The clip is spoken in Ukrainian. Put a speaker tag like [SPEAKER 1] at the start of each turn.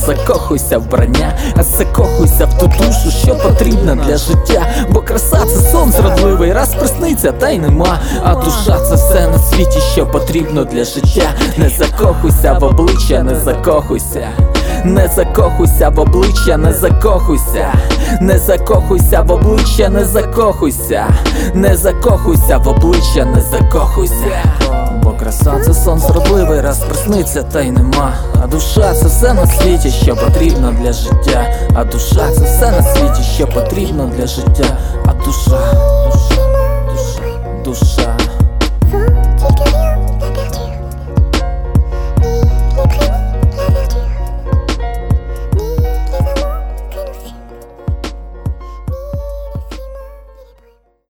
[SPEAKER 1] закохуйся в вбрання, а закохуйся в ту душу, що потрібна для життя. Бо краса це сон зрадливий, раз присниться, та й нема. А душа це все на світі, що потрібно для життя. Не закохуйся в обличчя, не закохуйся. Не закохуйся в обличчя, не закохуйся. Не закохуйся в обличчя, не закохуйся. Не закохуйся в обличчя, не закохуйся. Бо краса це сон зрадливий, раз присниться, та й нема. А душа це все на світі, що потрібно для життя. А душа це все на світі, що потрібно для життя. А душа, душа, душа, душа.